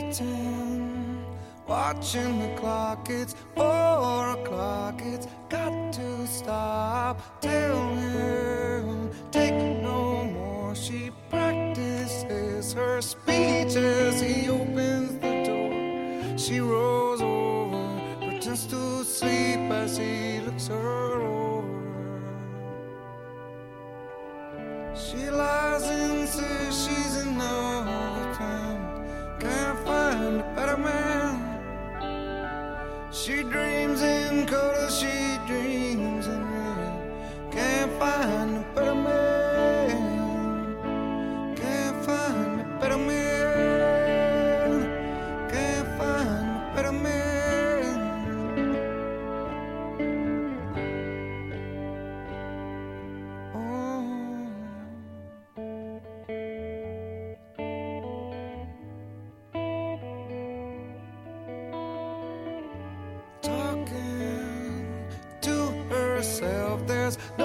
waiting, watching the clock. It's 4 o'clock. It's got to stop. Tell him, take no more. She practices her speech as he opens the door. She rolls over, pretends to sleep as he looks her over. She lies and says she's in love with him. Can't find a better man. She dreams in color, she dreams in red. Can't find a better man. Can't find a better man. Can't find a better man. Oh. Talking to herself, there's no